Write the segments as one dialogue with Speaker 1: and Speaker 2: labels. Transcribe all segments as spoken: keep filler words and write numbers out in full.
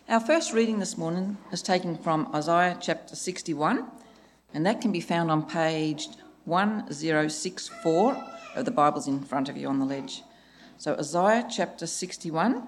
Speaker 1: Our first reading this morning is taken from Isaiah chapter sixty-one, and that can be found on page one thousand sixty-four of the Bibles in front of you on the ledge. So Isaiah chapter sixty-one.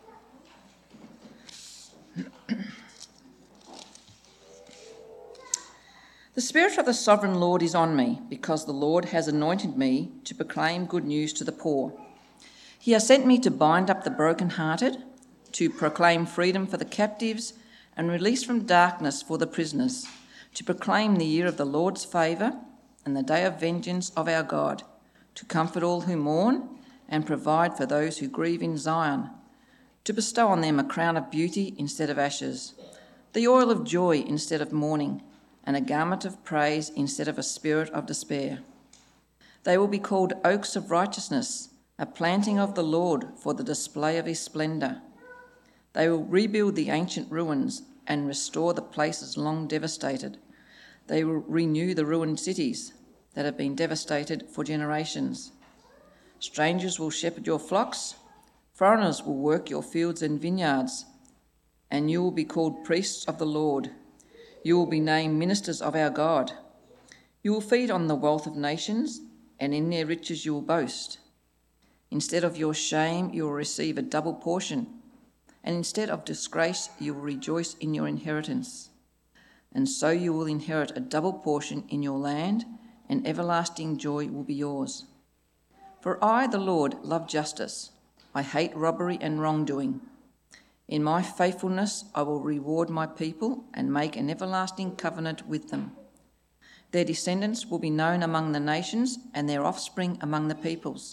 Speaker 1: The Spirit of the Sovereign Lord is on me, because the Lord has anointed me to proclaim good news to the poor. He has sent me to bind up the brokenhearted, to proclaim freedom for the captives and release from darkness for the prisoners, to proclaim the year of the Lord's favour and the day of vengeance of our God, to comfort all who mourn and provide for those who grieve in Zion, to bestow on them a crown of beauty instead of ashes, the oil of joy instead of mourning, and a garment of praise instead of a spirit of despair. They will be called oaks of righteousness, a planting of the Lord for the display of his splendour. They will rebuild the ancient ruins and restore the places long devastated. They will renew the ruined cities that have been devastated for generations. Strangers will shepherd your flocks, foreigners will work your fields and vineyards, and you will be called priests of the Lord. You will be named ministers of our God. You will feed on the wealth of nations, and in their riches you will boast. Instead of your shame, you will receive a double portion, and instead of disgrace, you will rejoice in your inheritance. And so you will inherit a double portion in your land, and everlasting joy will be yours. For I, the Lord, love justice. I hate robbery and wrongdoing. In my faithfulness, I will reward my people and make an everlasting covenant with them. Their descendants will be known among the nations and their offspring among the peoples.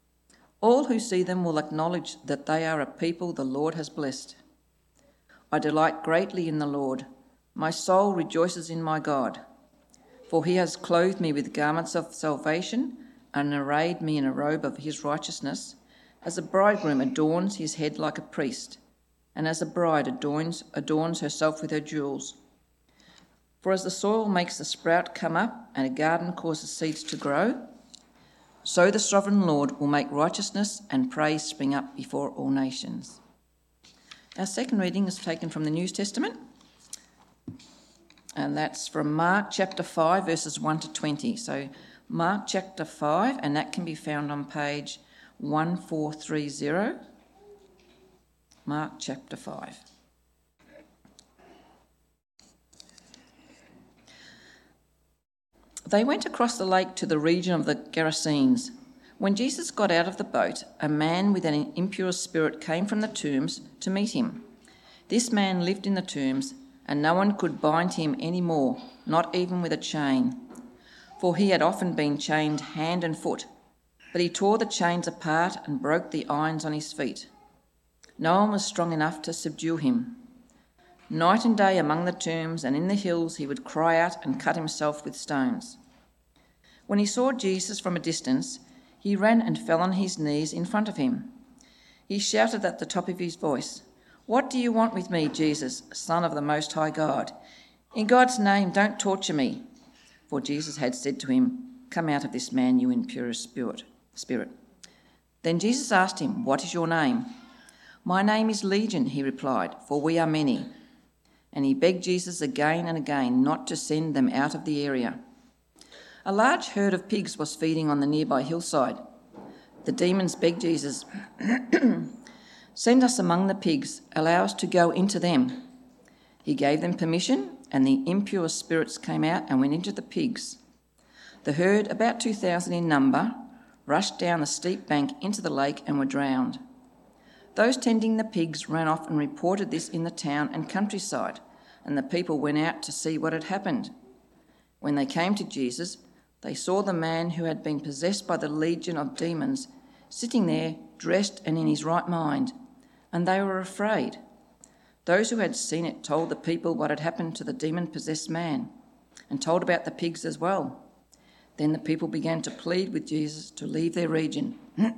Speaker 1: All who see them will acknowledge that they are a people the Lord has blessed. I delight greatly in the Lord. My soul rejoices in my God. For he has clothed me with garments of salvation and arrayed me in a robe of his righteousness, as a bridegroom adorns his head like a priest, and as a bride adorns, adorns herself with her jewels. For as the soil makes the sprout come up and a garden causes seeds to grow, so the sovereign Lord will make righteousness and praise spring up before all nations. Our second reading is taken from the New Testament, and that's from Mark chapter five, verses one to twenty. So Mark chapter five, and that can be found on page one four three zero. Mark chapter five. They went across the lake to the region of the Gerasenes. When Jesus got out of the boat, a man with an impure spirit came from the tombs to meet him. This man lived in the tombs, and no one could bind him any more, not even with a chain, for he had often been chained hand and foot. But he tore the chains apart and broke the irons on his feet. No one was strong enough to subdue him. Night and day among the tombs and in the hills he would cry out and cut himself with stones. When he saw Jesus from a distance, he ran and fell on his knees in front of him. He shouted at the top of his voice, "What do you want with me, Jesus, Son of the Most High God? In God's name, don't torture me." For Jesus had said to him, "Come out of this man, you impure spirit." Then Jesus asked him, "What is your name?" "My name is Legion," he replied, "for we are many." And he begged Jesus again and again not to send them out of the area. A large herd of pigs was feeding on the nearby hillside. The demons begged Jesus, "Send us among the pigs, allow us to go into them." He gave them permission, and the impure spirits came out and went into the pigs. The herd, about two thousand in number, rushed down the steep bank into the lake and were drowned. Those tending the pigs ran off and reported this in the town and countryside, and the people went out to see what had happened. When they came to Jesus, they saw the man who had been possessed by the legion of demons sitting there, dressed and in his right mind, and they were afraid. Those who had seen it told the people what had happened to the demon-possessed man, and told about the pigs as well. Then the people began to plead with Jesus to leave their region.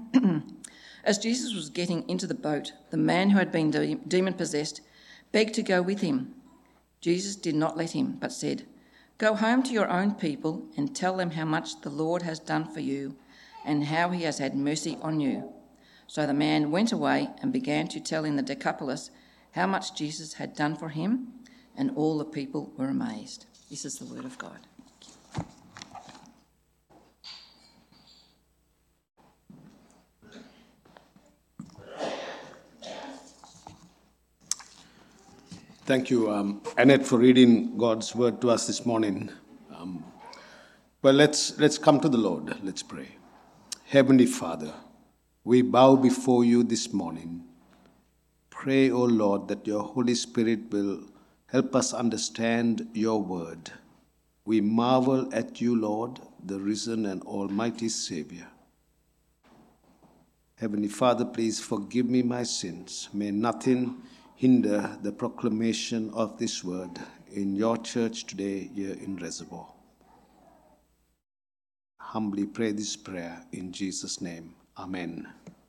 Speaker 1: As Jesus was getting into the boat, the man who had been de- demon-possessed begged to go with him. Jesus did not let him, but said, "Go home to your own people and tell them how much the Lord has done for you and how he has had mercy on you." So the man went away and began to tell in the Decapolis how much Jesus had done for him, and all the people were amazed. This is the word of God.
Speaker 2: Thank you, um, Annette, for reading God's word to us this morning. Um, well, let's let's come to the Lord. Let's pray. Heavenly Father, we bow before you this morning. Pray, O Lord, that your Holy Spirit will help us understand your word. We marvel at you, Lord, the risen and almighty Savior. Heavenly Father, please forgive me my sins. May nothing hinder the proclamation of this word in your church today here in Reservoir. Humbly pray this prayer in Jesus' name. Amen.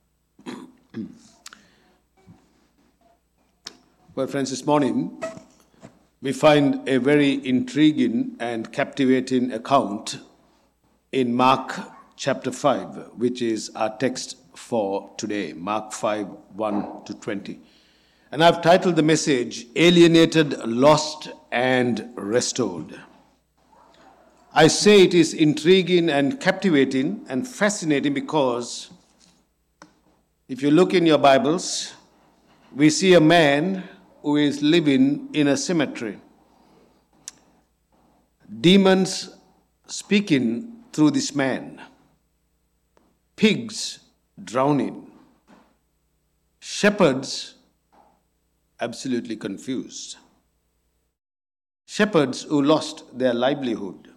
Speaker 2: Well, friends, this morning we find a very intriguing and captivating account in Mark chapter five, which is our text for today, Mark five, one to twenty. And I've titled the message, Alienated, Lost, and Restored. I say it is intriguing and captivating and fascinating because if you look in your Bibles, we see a man who is living in a cemetery. Demons speaking through this man. Pigs drowning. Shepherds absolutely confused. Shepherds who lost their livelihood.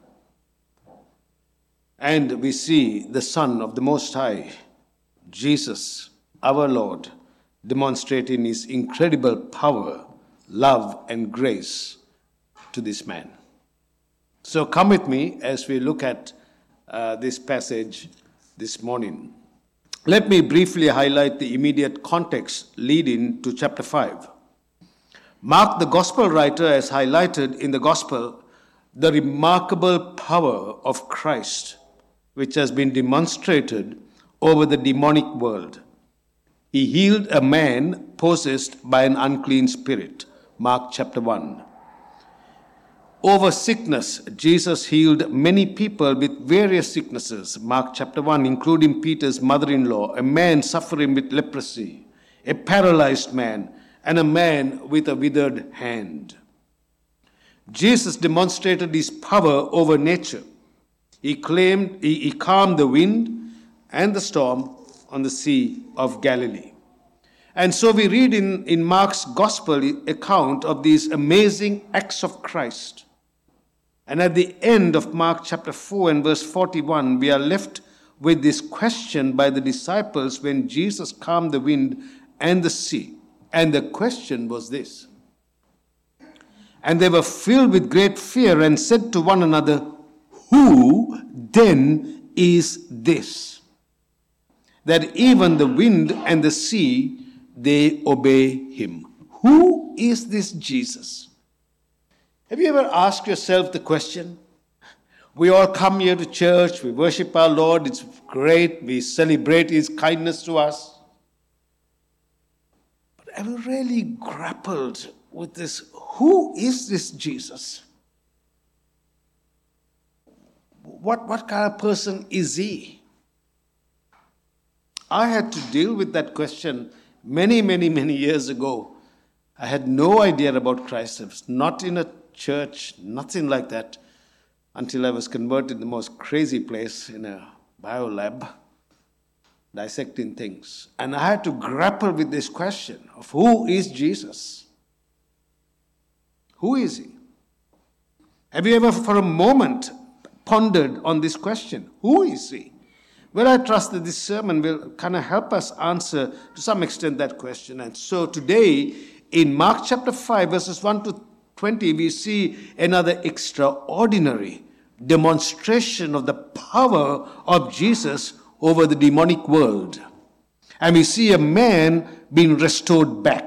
Speaker 2: And we see the Son of the Most High, Jesus, our Lord, demonstrating his incredible power, love, and grace to this man. So come with me as we look at uh, this passage this morning. Let me briefly highlight the immediate context leading to chapter five. Mark, the gospel writer, has highlighted in the gospel the remarkable power of Christ, which has been demonstrated over the demonic world. He healed a man possessed by an unclean spirit, Mark chapter one. Over sickness, Jesus healed many people with various sicknesses, Mark chapter one, including Peter's mother-in-law, a man suffering with leprosy, a paralyzed man, and a man with a withered hand. Jesus demonstrated his power over nature. He claimed he, he calmed the wind and the storm on the Sea of Galilee. And so we read in, in Mark's gospel account of these amazing acts of Christ. And at the end of Mark chapter four and verse forty-one, we are left with this question by the disciples when Jesus calmed the wind and the sea. And the question was this. And they were filled with great fear and said to one another, who then is this, that even the wind and the sea, they obey him? Who is this Jesus? Have you ever asked yourself the question? We all come here to church, we worship our Lord, it's great, we celebrate his kindness to us. But have you really grappled with this? Who is this Jesus? What, what kind of person is he? I had to deal with that question many, many, many years ago. I had no idea about Christ. I was not in a church, nothing like that, until I was converted in the most crazy place in a biolab, dissecting things. And I had to grapple with this question of who is Jesus? Who is he? Have you ever for a moment pondered on this question? Who is he? Well, I trust that this sermon will kind of help us answer to some extent that question. And so today, in Mark chapter five, verses one to twenty, we see another extraordinary demonstration of the power of Jesus over the demonic world. And we see a man being restored back.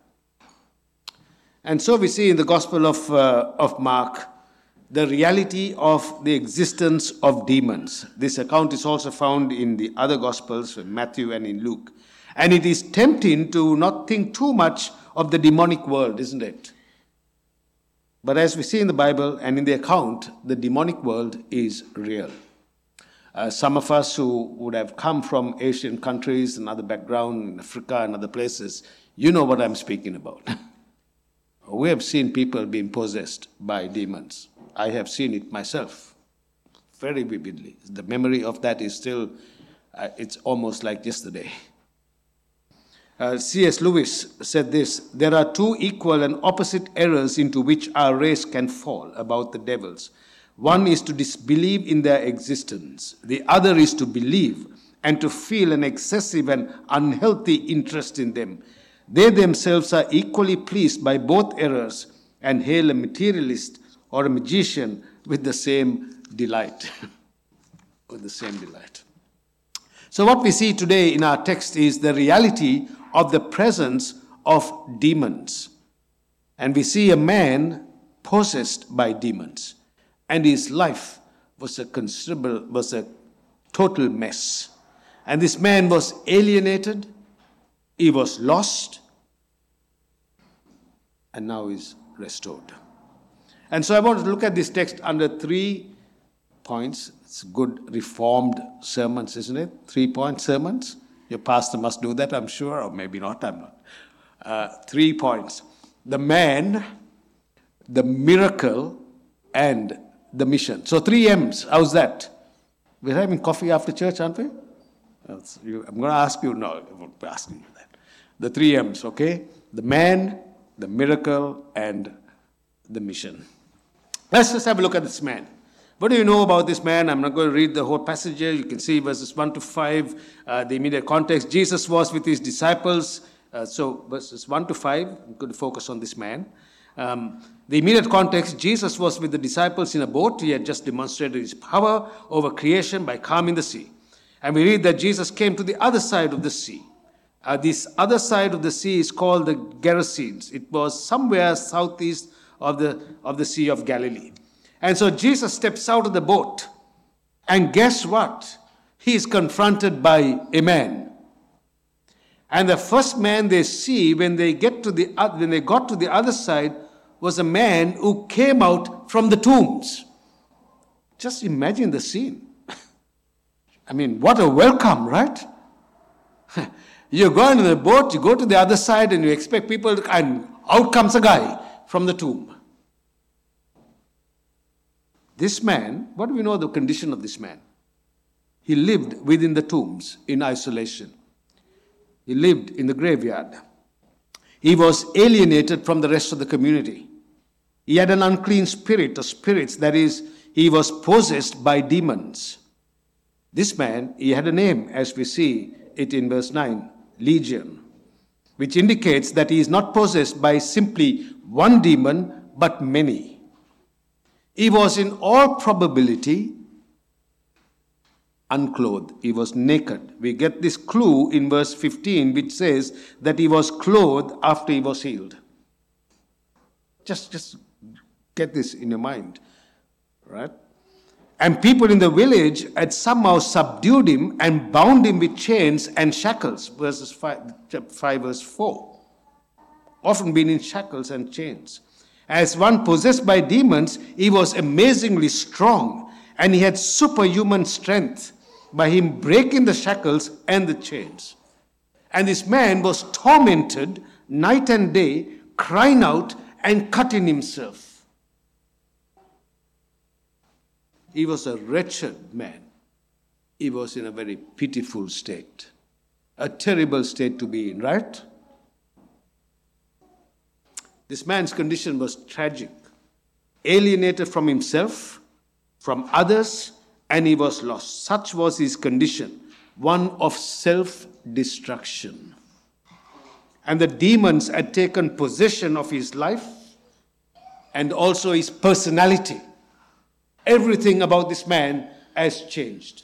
Speaker 2: And so we see in the Gospel of, uh, of Mark the reality of the existence of demons. This account is also found in the other Gospels, in Matthew and in Luke. And it is tempting to not think too much of the demonic world, isn't it? But as we see in the Bible and in the account, the demonic world is real. Uh, some of us who would have come from Asian countries and other background, in Africa and other places, you know what I'm speaking about. We have seen people being possessed by demons. I have seen it myself, very vividly. The memory of that is still, uh, it's almost like yesterday. Uh, C S Lewis said this: there are two equal and opposite errors into which our race can fall about the devils. One is to disbelieve in their existence. The other is to believe and to feel an excessive and unhealthy interest in them. They themselves are equally pleased by both errors and hail a materialist or a magician with the same delight. with the same delight. So what we see today in our text is the reality of the presence of demons. And we see a man possessed by demons. And his life was a considerable, was a total mess. And this man was alienated, he was lost, and now is restored. And so I want to look at this text under three points. It's good reformed sermons, isn't it? Three-point sermons. Your pastor must do that, I'm sure, or maybe not, I'm not. Uh, three points. The man, the miracle, and the mission. So three M's. How's that? We're having coffee after church, aren't we? You, I'm going to ask you, no, I won't be asking you that. The three M's, okay? The man, the miracle, and the mission. Let's just have a look at this man. What do you know about this man? I'm not going to read the whole passage here. You can see verses one to five, uh, the immediate context. Jesus was with his disciples. Uh, so verses one to five, I'm going to focus on this man. Um, the immediate context, Jesus was with the disciples in a boat. He had just demonstrated his power over creation by calming the sea. And we read that Jesus came to the other side of the sea. Uh, this other side of the sea is called the Gerasenes. It was somewhere southeast of the, of the Sea of Galilee. And so Jesus steps out of the boat. And guess what? He is confronted by a man. And the first man they see when they get to the when they got to the other side was a man who came out from the tombs. Just imagine the scene. I mean, what a welcome, right? You go into the boat, you go to the other side, and you expect people to, and out comes a guy from the tomb. This man, what do we know the condition of this man? He lived within the tombs in isolation. He lived in the graveyard. He was alienated from the rest of the community. He had an unclean spirit or spirits, that is, he was possessed by demons. This man, he had a name, as we see it in verse nine, Legion, which indicates that he is not possessed by simply one demon, but many. He was in all probability unclothed. He was naked. We get this clue in verse fifteen, which says that he was clothed after he was healed. Just, just get this in your mind, right? And people in the village had somehow subdued him and bound him with chains and shackles. Verses five, five verse four. Often been in shackles and chains. As one possessed by demons, he was amazingly strong, and he had superhuman strength by him breaking the shackles and the chains. And this man was tormented night and day, crying out and cutting himself. He was a wretched man. He was in a very pitiful state. A terrible state to be in, right? This man's condition was tragic. Alienated from himself, from others, and he was lost. Such was his condition, one of self-destruction. And the demons had taken possession of his life and also his personality. Everything about this man has changed.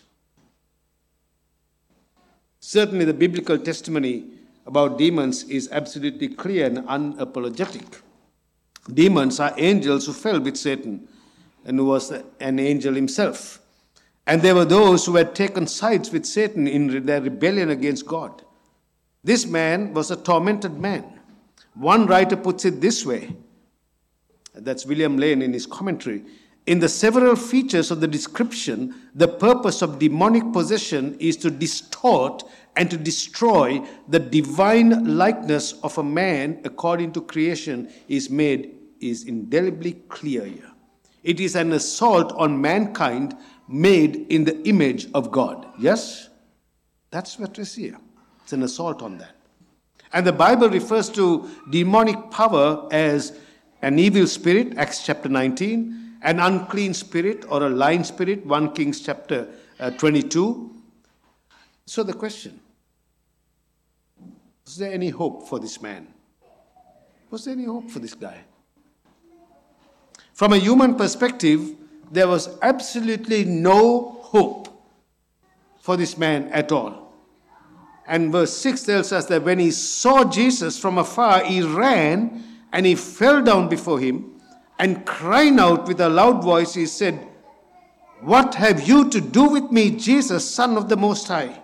Speaker 2: Certainly the biblical testimony about demons is absolutely clear and unapologetic. Demons are angels who fell with Satan and who was an angel himself. And there were those who had taken sides with Satan in their rebellion against God. This man was a tormented man, One writer puts it this way. That's William Lane in his commentary. In the several features of the description, the purpose of demonic possession is to distort and to destroy the divine likeness of a man according to creation is made, is indelibly clear here. It is an assault on mankind made in the image of God. Yes? That's what we see here. It's an assault on that. And the Bible refers to demonic power as an evil spirit, Acts chapter nineteen, an unclean spirit or a lying spirit, First Kings chapter uh, twenty-two. So the question, was there any hope for this man? Was there any hope for this guy? From a human perspective, there was absolutely no hope for this man at all. And verse six tells us that when he saw Jesus from afar, he ran and he fell down before him, and crying out with a loud voice, he said, "What have you to do with me, Jesus, Son of the Most High?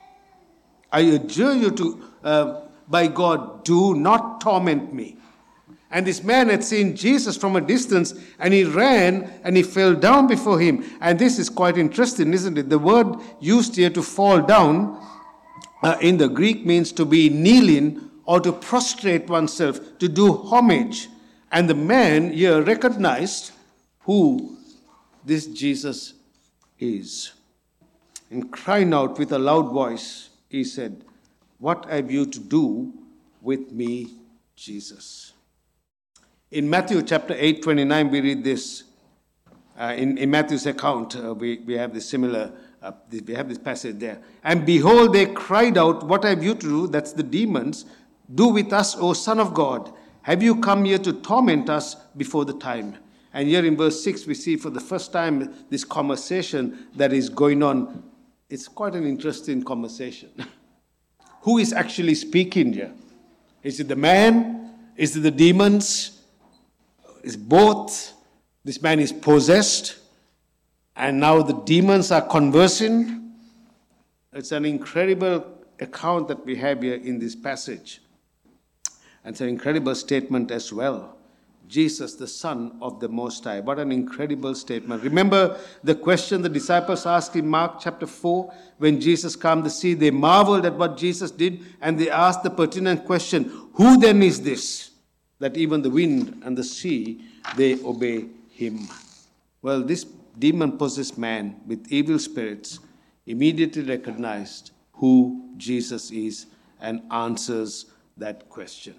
Speaker 2: I adjure you to, uh, by God, do not torment me." And this man had seen Jesus from a distance, and he ran and he fell down before him. And this is quite interesting, isn't it? The word used here to fall down uh, in the Greek means to be kneeling or to prostrate oneself, to do homage. And the man here recognized who this Jesus is. And crying out with a loud voice, he said, "What have you to do with me, Jesus?" In Matthew chapter eight, twenty-nine, we read this. Uh, in, in Matthew's account, uh, we, we have this similar, uh, we have this passage there. "And behold, they cried out, 'What have you to do?'" That's the demons. "Do with us, O Son of God. Have you come here to torment us before the time?" And here in verse six, we see for the first time this conversation that is going on. It's quite an interesting conversation. Who is actually speaking here? Is it the man? Is it the demons? It's both. This man is possessed, and now the demons are conversing. It's an incredible account that we have here in this passage. And it's an incredible statement as well. Jesus, the Son of the Most High. What an incredible statement. Remember the question the disciples asked in Mark chapter four, when Jesus calmed the sea. They marveled at what Jesus did, and they asked the pertinent question, "Who then is this, that even the wind and the sea, they obey him?" Well, this demon-possessed man with evil spirits immediately recognized who Jesus is and answers that question.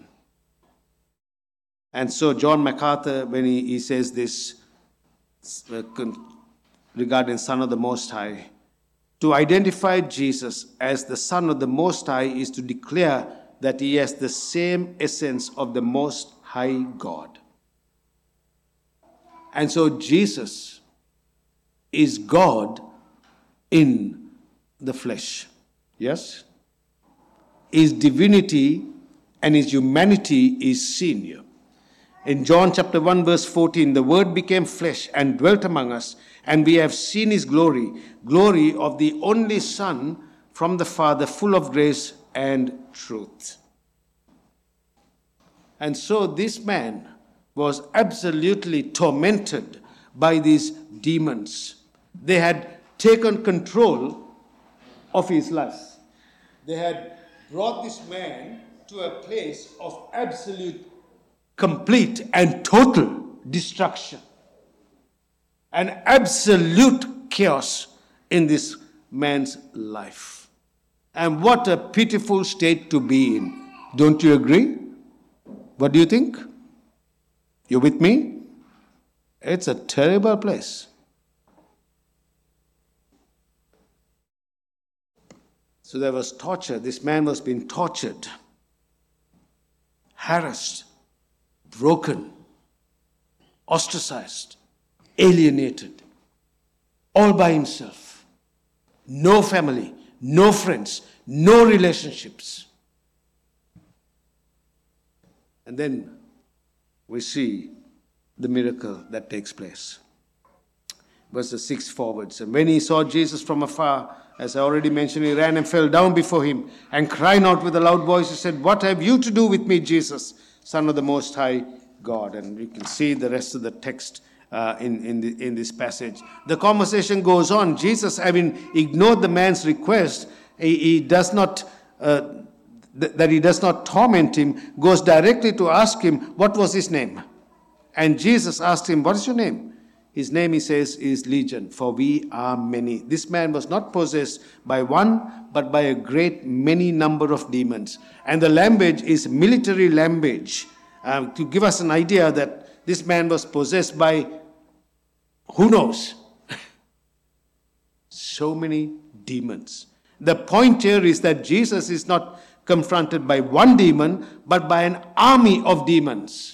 Speaker 2: And so John MacArthur, when he, he says this uh, regarding Son of the Most High, to identify Jesus as the Son of the Most High is to declare that he has the same essence of the Most High God. And so Jesus is God in the flesh. Yes? His divinity and his humanity is seen here. In John chapter one verse fourteen, "The Word became flesh and dwelt among us, and we have seen his glory, glory of the only Son from the Father, full of grace and truth." And so this man was absolutely tormented by these demons. They had taken control of his life. They had brought this man to a place of absolute, complete and total destruction. An absolute chaos in this man's life. And what a pitiful state to be in. Don't you agree? What do you think? You with me? It's a terrible place. So there was torture. This man was being tortured, harassed, broken, ostracized, alienated, all by himself. No family, no friends, no relationships. And then we see the miracle that takes place. Verses six forwards. "And when he saw Jesus from afar, as I already mentioned, he ran and fell down before him, and crying out with a loud voice, he said, 'What have you to do with me, Jesus, Son of the Most High God. And you can see the rest of the text uh, in, in, the, in this passage. The conversation goes on. Jesus, having ignored the man's request, he, he does not, uh, th- that he does not torment him, goes directly to ask him, what was his name? And Jesus asked him, what is your name? His name, he says, is Legion, for we are many. This man was not possessed by one, but by a great many number of demons. And the language is military language, um, to give us an idea that this man was possessed by, who knows, so many demons. The point here is that Jesus is not confronted by one demon, but by an army of demons.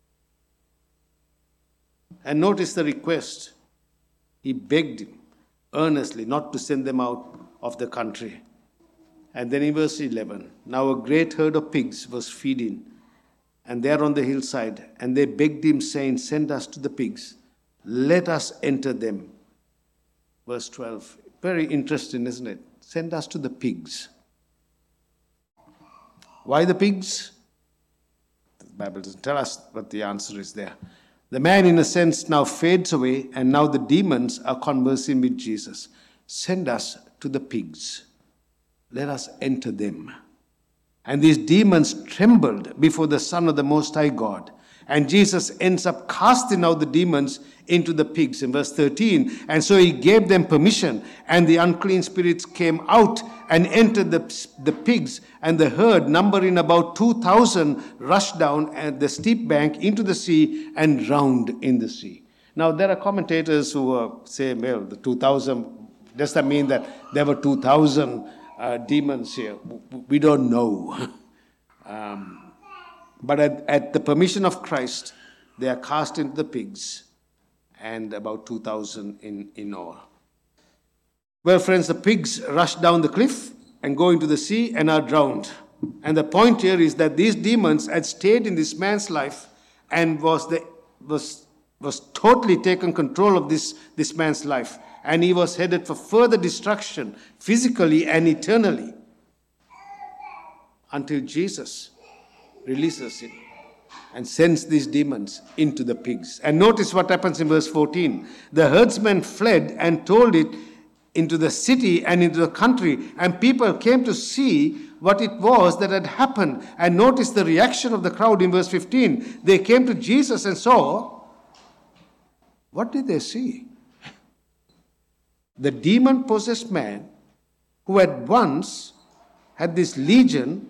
Speaker 2: And notice the request. He begged him earnestly not to send them out of the country. And then in verse eleven, now a great herd of pigs was feeding, and there on the hillside, and they begged him, saying, send us to the pigs, let us enter them. Verse twelve, very interesting, isn't it? Send us to the pigs. Why the pigs? The Bible doesn't tell us, but the answer is there. The man, in a sense, now fades away, and now the demons are conversing with Jesus. Send us to the pigs. Let us enter them. And these demons trembled before the Son of the Most High God. And Jesus ends up casting out the demons into the pigs in verse thirteen. And so he gave them permission, and the unclean spirits came out and entered the, the pigs, and the herd, numbering about two thousand, rushed down at the steep bank into the sea and drowned in the sea. Now, there are commentators who uh, say, well, the two thousand, does that mean that there were two thousand uh, demons here? We don't know. um, But at, at the permission of Christ, they are cast into the pigs, and about two thousand in, in all. Well, friends, the pigs rush down the cliff and go into the sea and are drowned. And the point here is that these demons had stayed in this man's life and was the, was, was totally taken control of this, this man's life. And he was headed for further destruction, physically and eternally, until Jesus releases him and sends these demons into the pigs. And notice what happens in verse fourteen. The herdsmen fled and told it into the city and into the country, and people came to see what it was that had happened. And notice the reaction of the crowd in verse fifteen. They came to Jesus and saw. What did they see? The demon-possessed man who had once had this legion.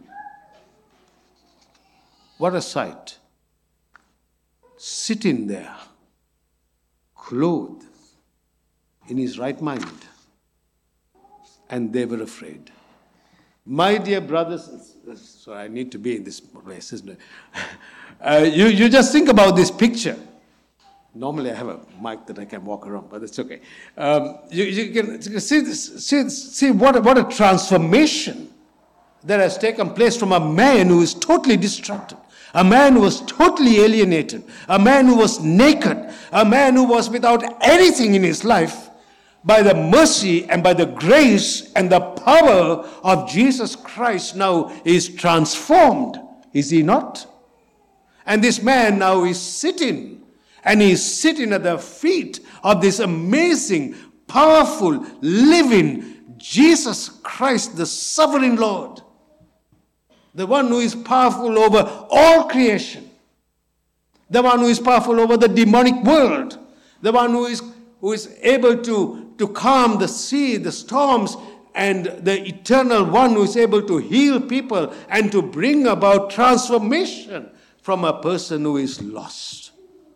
Speaker 2: What a sight. Sitting there, clothed, in his right mind. And they were afraid. My dear brothers, so I need to be in this place, isn't it? Uh, you, you just think about this picture. Normally I have a mic that I can walk around, but it's okay. Um, you, you, can, you can see, this, see, see what, a, what a transformation that has taken place from a man who is totally distracted, a man who was totally alienated, a man who was naked, a man who was without anything in his life. By the mercy and by the grace and the power of Jesus Christ now is transformed. Is he not? And this man now is sitting, and he is sitting at the feet of this amazing, powerful, living Jesus Christ, the sovereign Lord. The one who is powerful over all creation. The one who is powerful over the demonic world. The one who is, who is able to, to calm the sea, the storms, and the eternal one who is able to heal people and to bring about transformation from a person who is lost.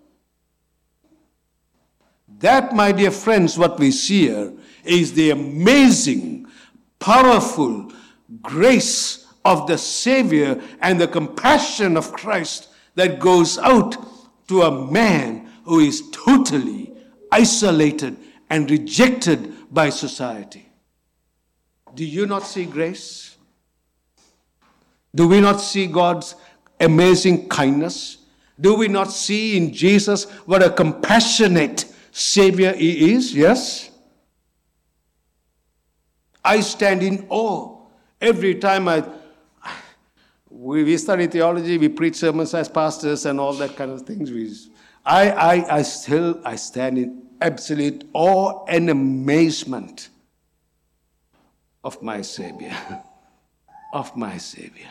Speaker 2: That, my dear friends, what we see here is the amazing, powerful grace of the Savior and the compassion of Christ that goes out to a man who is totally isolated and rejected by society. Do you not see grace? Do we not see God's amazing kindness? Do we not see in Jesus what a compassionate Savior he is? Yes? I stand in awe every time I We, we study theology, we preach sermons as pastors and all that kind of things. We, I, I, I still, I stand in absolute awe and amazement of my Savior. Of my Savior.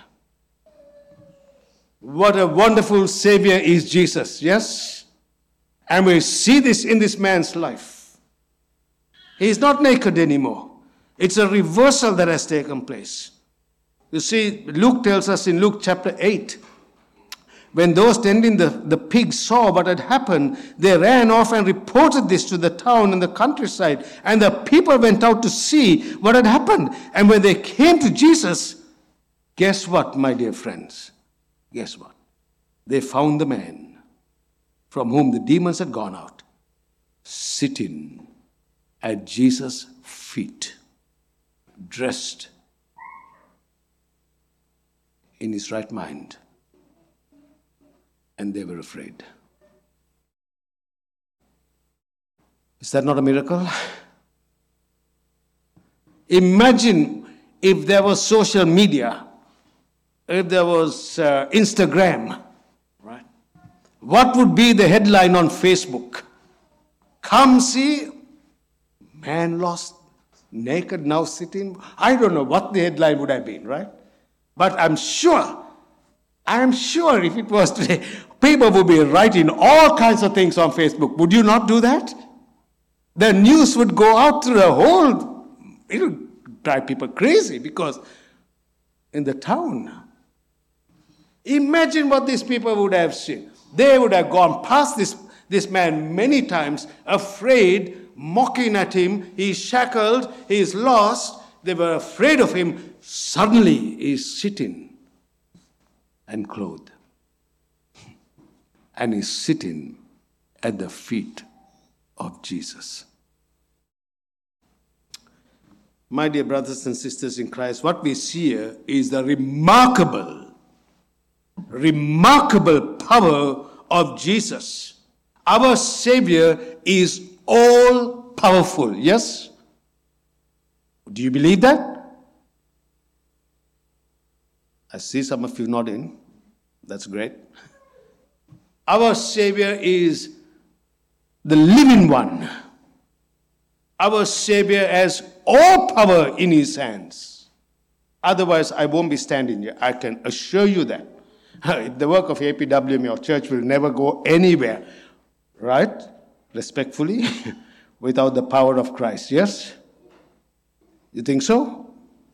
Speaker 2: What a wonderful Savior is Jesus, yes? And we see this in this man's life. He is not naked anymore. It's a reversal that has taken place. You see, Luke tells us in Luke chapter eight, when those tending the, the pigs saw what had happened, they ran off and reported this to the town and the countryside. And the people went out to see what had happened. And when they came to Jesus, guess what, my dear friends? Guess what? They found the man from whom the demons had gone out, sitting at Jesus' feet, dressed in his right mind. And they were afraid. Is that not a miracle? Imagine if there was social media, if there was uh, Instagram, right? What would be the headline on Facebook? Come see, man lost, naked, now sitting. I don't know what the headline would have been, right? But I'm sure, I'm sure if it was today, people would be writing all kinds of things on Facebook. Would you not do that? The news would go out through the whole, it would drive people crazy because in the town, imagine what these people would have seen. They would have gone past this, this man many times, afraid, mocking at him. He's shackled, he's lost. They were afraid of him. Suddenly, he's sitting and clothed. And he's sitting at the feet of Jesus. My dear brothers and sisters in Christ, what we see here is the remarkable, remarkable power of Jesus. Our Savior is all powerful, yes? Do you believe that? I see some of you nodding. That's great. Our Savior is the living one. Our Savior has all power in his hands. Otherwise, I won't be standing here. I can assure you that. The work of A P W M, your church, will never go anywhere, right? Respectfully, without the power of Christ, yes? You think so?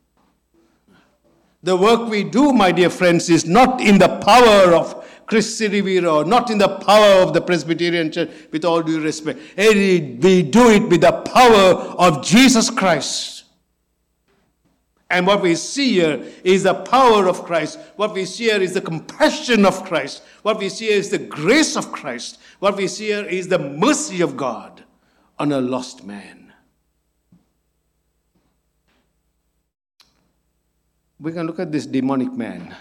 Speaker 2: The work we do, my dear friends, is not in the power of Chris Sirivira, not in the power of the Presbyterian Church, with all due respect. We do it with the power of Jesus Christ. And what we see here is the power of Christ. What we see here is the compassion of Christ. What we see here is the grace of Christ. What we see here is the mercy of God on a lost man. We can look at this demonic man.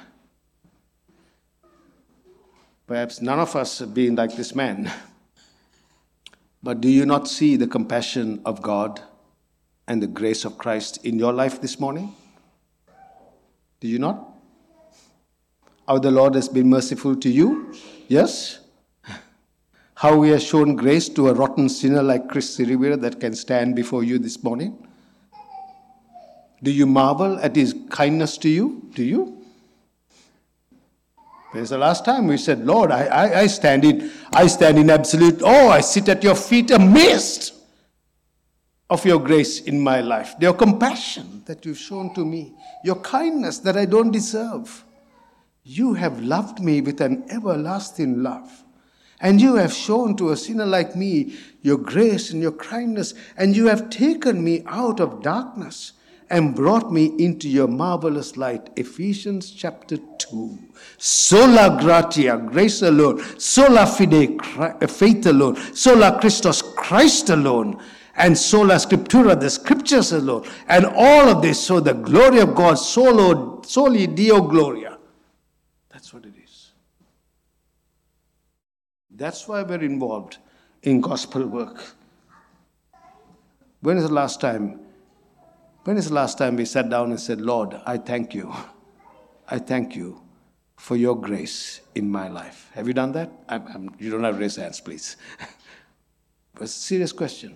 Speaker 2: Perhaps none of us have been like this man. But do you not see the compassion of God and the grace of Christ in your life this morning? Do you not? How the Lord has been merciful to you? Yes? How He has shown grace to a rotten sinner like Chris Sirivira that can stand before you this morning? Do you marvel at His kindness to you? Do you? When's the last time we said, Lord, I, I, I stand in, I stand in absolute awe. I sit at your feet amazed of your grace in my life, your compassion that you've shown to me, your kindness that I don't deserve. You have loved me with an everlasting love. And you have shown to a sinner like me your grace and your kindness, and you have taken me out of darkness and brought me into your marvelous light. Ephesians chapter two. Sola gratia, grace alone. Sola fide, faith alone. Sola Christos, Christ alone. And sola scriptura, the scriptures alone. And all of this, so the glory of God, solo, soli Deo gloria. That's what it is. That's why we're involved in gospel work. When is the last time When is the last time we sat down and said, Lord, I thank you. I thank you for your grace in my life? Have you done that? I'm, I'm, you don't have to raise hands, please. It's a serious question.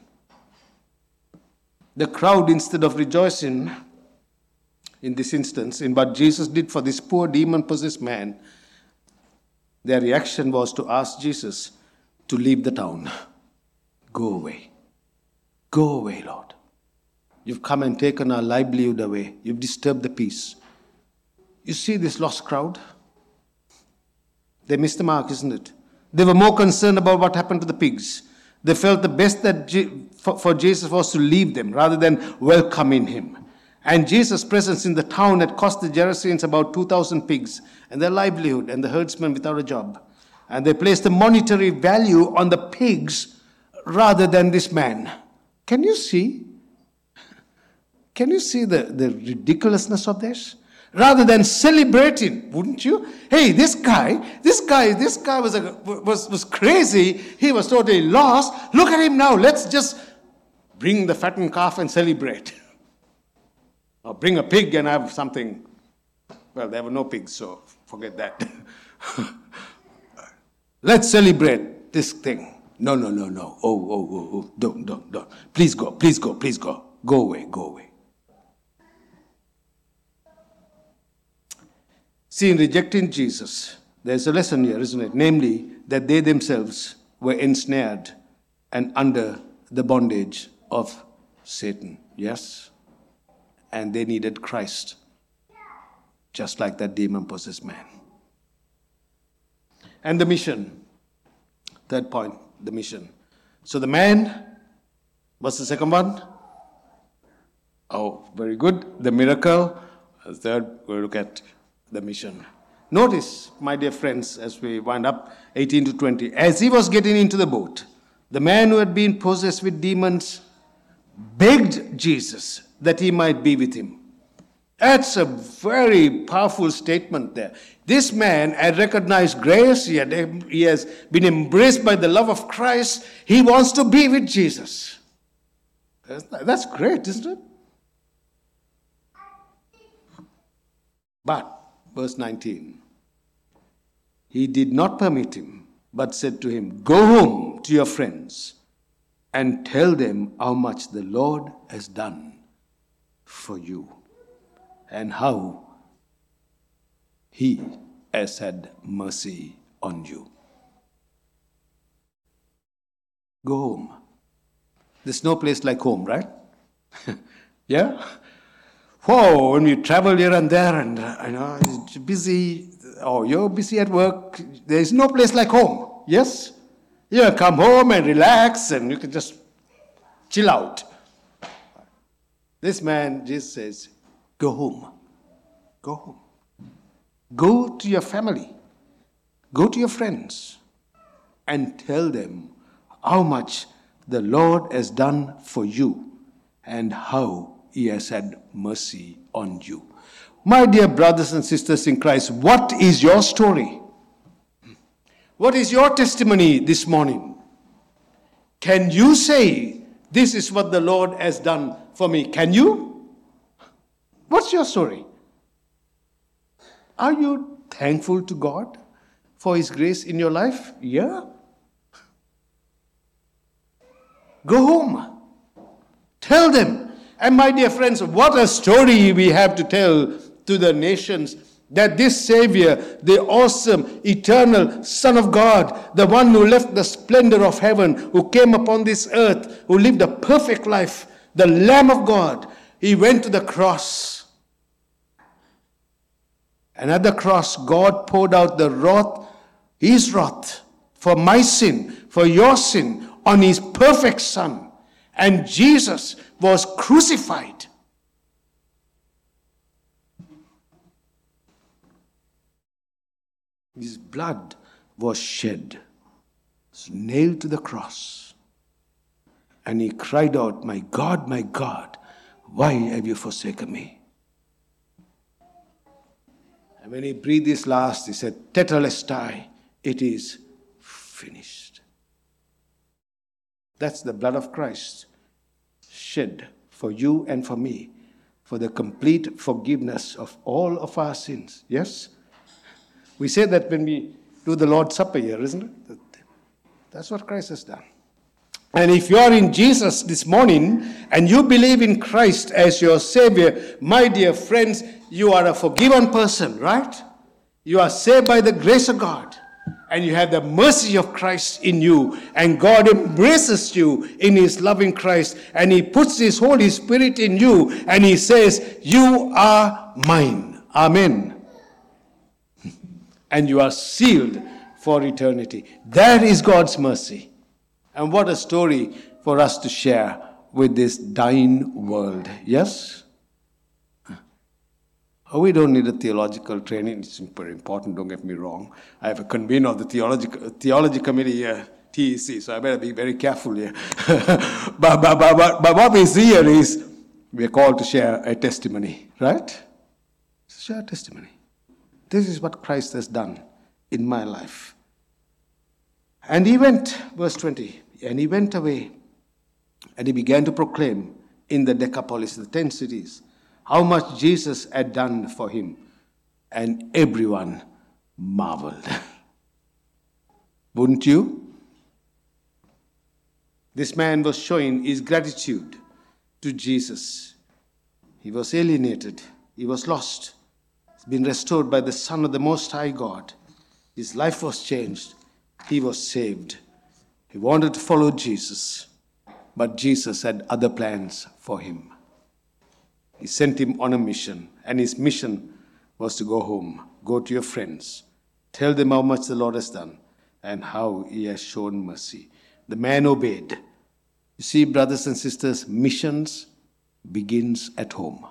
Speaker 2: The crowd, instead of rejoicing in this instance in what Jesus did for this poor demon-possessed man, their reaction was to ask Jesus to leave the town. Go away. Go away, Lord. You've come and taken our livelihood away. You've disturbed the peace. You see this lost crowd? They missed the mark, isn't it? They were more concerned about what happened to the pigs. They felt the best that Je- for, for Jesus was to leave them rather than welcoming him. And Jesus' presence in the town had cost the Gerasenes about two thousand pigs and their livelihood and the herdsmen without a job. And they placed a monetary value on the pigs rather than this man. Can you see? Can you see the, the ridiculousness of this? Rather than celebrating, wouldn't you? Hey, this guy, this guy, this guy was, a, was, was crazy. He was totally lost. Look at him now. Let's just bring the fattened calf and celebrate. Or bring a pig and have something. Well, there were no pigs, so forget that. Let's celebrate this thing. No, no, no, no. Oh, oh, oh, oh. Don't, don't, don't. Please go, please go, please go. Go away, go away. See, in rejecting Jesus, there's a lesson here, isn't it? Namely, that they themselves were ensnared and under the bondage of Satan. Yes? And they needed Christ, just like that demon-possessed man. And the mission. Third point, the mission. So the man, what's the second one? Oh, very good. The miracle. Third, we'll look at the mission. Notice, my dear friends, as we wind up eighteen to twenty, as he was getting into the boat, the man who had been possessed with demons begged Jesus that he might be with him. That's a very powerful statement there. This man had recognized grace. He, had, he has been embraced by the love of Christ. He wants to be with Jesus. That's great, isn't it? But, verse nineteen, he did not permit him, but said to him, go home to your friends and tell them how much the Lord has done for you and how he has had mercy on you. Go home. There's no place like home, right? Yeah? Whoa, when we travel here and there and, uh, you know, it's busy, or you're busy at work, there's no place like home. Yes? You can come home and relax and you can just chill out. This man, Jesus says, go home. Go home. Go to your family. Go to your friends and tell them how much the Lord has done for you and how he has had mercy on you. My dear brothers and sisters in Christ, what is your story? What is your testimony this morning? Can you say, this is what the Lord has done for me? Can you? What's your story? Are you thankful to God for his grace in your life? Yeah. Go home. Tell them. And my dear friends, what a story we have to tell to the nations, that this Savior, the awesome, eternal Son of God, the one who left the splendor of heaven, who came upon this earth, who lived a perfect life, the Lamb of God, he went to the cross. And at the cross, God poured out the wrath, his wrath, for my sin, for your sin, on his perfect Son. And Jesus was crucified. His blood was shed, was nailed to the cross. And he cried out, my God, my God, why have you forsaken me? And when he breathed his last, he said, Tetelestai, it is finished. That's the blood of Christ, shed for you and for me, for the complete forgiveness of all of our sins. Yes? We say that when we do the Lord's Supper here, isn't it? That's what Christ has done. And if you are in Jesus this morning and you believe in Christ as your Savior, my dear friends, you are a forgiven person, right? You are saved by the grace of God. And you have the mercy of Christ in you. And God embraces you in His loving Christ. And He puts His Holy Spirit in you. And He says, you are mine. Amen. And you are sealed for eternity. That is God's mercy. And what a story for us to share with this dying world. Yes? Oh, we don't need a theological training. It's super important, don't get me wrong. I have a convener of the theology, theology committee here, T E C, so I better be very careful here. but, but, but, but, but what we see here is we are called to share a testimony, right? Share a testimony. This is what Christ has done in my life. And he went, verse twenty, and he went away and he began to proclaim in the Decapolis, the ten cities, how much Jesus had done for him. And everyone marveled. Wouldn't you? This man was showing his gratitude to Jesus. He was alienated. He was lost. He's been restored by the Son of the Most High God. His life was changed. He was saved. He wanted to follow Jesus, but Jesus had other plans for him. He sent him on a mission, and his mission was to go home, go to your friends, tell them how much the Lord has done and how he has shown mercy. The man obeyed. You see, brothers and sisters, missions begins at home.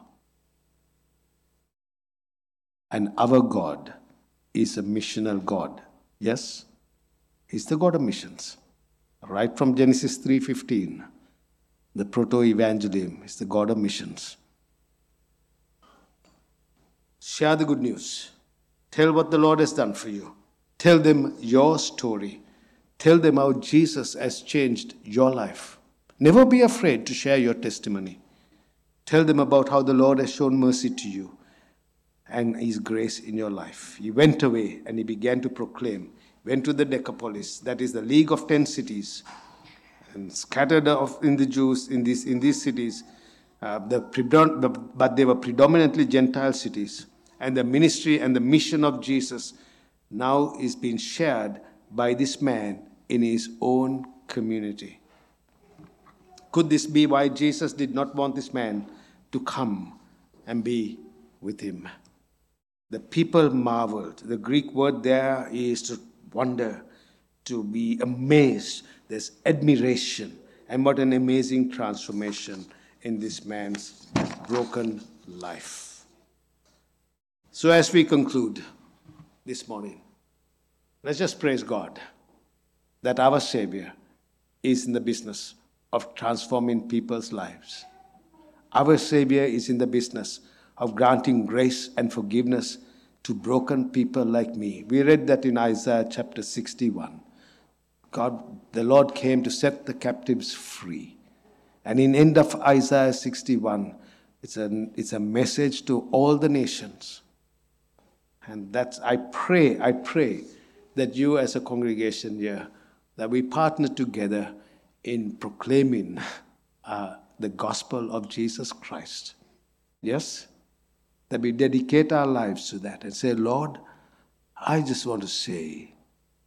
Speaker 2: And our God is a missional God. Yes? He's the God of missions. Right from Genesis three fifteen, the proto-evangelium is the God of missions. Share the good news. Tell what the Lord has done for you. Tell them your story. Tell them how Jesus has changed your life. Never be afraid to share your testimony. Tell them about how the Lord has shown mercy to you and His grace in your life. He went away and he began to proclaim. Went to the Decapolis, that is the League of Ten Cities, and scattered in the Jews in these in these cities, uh, the, but they were predominantly Gentile cities. And the ministry and the mission of Jesus now is being shared by this man in his own community. Could this be why Jesus did not want this man to come and be with him? The people marveled. The Greek word there is to wonder, to be amazed. There's admiration. And what an amazing transformation in this man's broken life. So as we conclude this morning, let's just praise God that our Savior is in the business of transforming people's lives. Our Savior is in the business of granting grace and forgiveness to broken people like me. We read that in Isaiah chapter sixty-one. God, the Lord came to set the captives free. And in end of Isaiah sixty-one, it's a, it's a message to all the nations. And that's, I pray, I pray that you as a congregation here, that we partner together in proclaiming uh, the gospel of Jesus Christ. Yes? That we dedicate our lives to that and say, Lord, I just want to say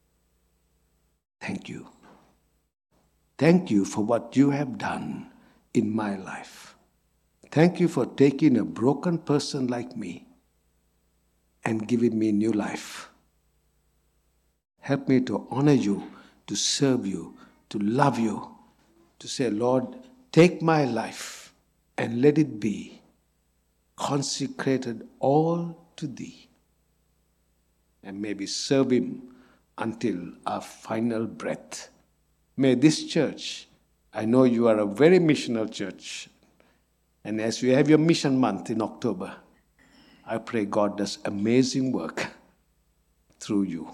Speaker 2: thank you. Thank you for what you have done in my life. Thank you for taking a broken person like me and giving me new life. Help me to honor you, to serve you, to love you, to say, Lord, take my life and let it be consecrated all to thee. And maybe serve him until our final breath. May this church, I know you are a very missional church, and as we have your mission month in October, I pray God does amazing work through you.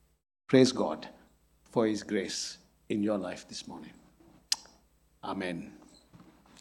Speaker 2: Praise God for His grace in your life this morning. Amen.